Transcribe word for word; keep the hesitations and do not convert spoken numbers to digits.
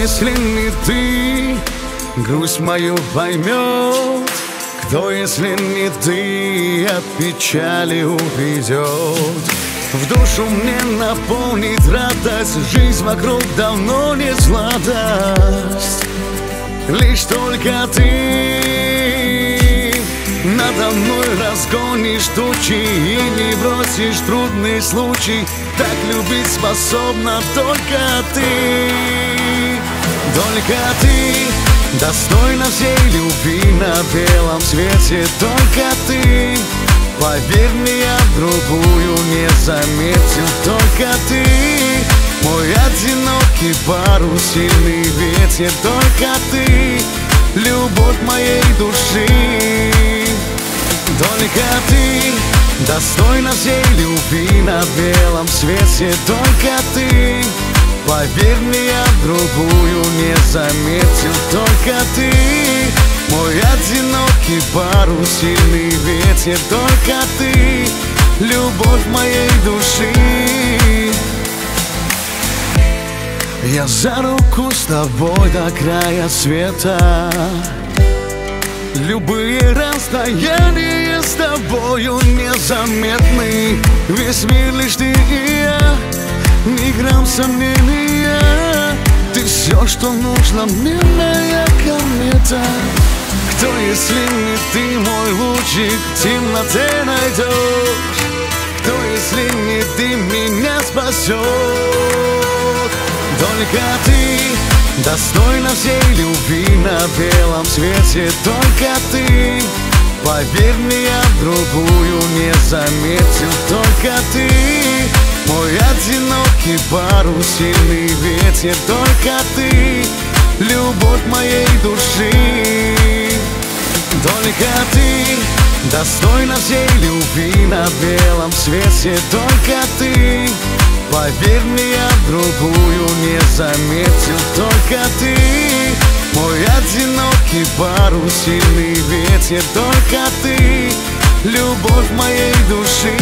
если не ты, грусть мою поймет? Кто, если не ты, от печали уведет? В душу мне наполнит радость, жизнь вокруг давно не сладость. Лишь только ты надо мной разгонишь тучи и не бросишь трудный случай. Так любить способна только ты, только ты достойна всей любви на белом свете. Только ты, поверь мне, я другую не заметил. Только ты, мой одинокий парус, сильный ветер. Только ты, любовь моей души. Только ты достойна всей любви на белом свете. Только ты, поверь мне, я другую не заметил. Только ты, мой одинокий парус, сильный ветер. Только ты, любовь моей души. Я за руку с тобой до края света. Любые расстояния с тобою незаметны. Весь мир лишь ты и я, ни грамм сомнения. Ты все, что нужно мне, моя комета. Кто, если не ты, мой лучик, в темноте найдешь? Кто, если не ты, меня спасет? Только ты достойна всей любви на белом свете. Только ты, поверь мне, я другую не заметил. Только ты, мой одинокий парус, сильный ветер. Только ты, любовь моей души. Только ты достойна всей любви на белом свете. Только ты, поверь мне, я другую не заметил. Только ты, мой одинокий парус, сильный ветер. Только ты, любовь моей души.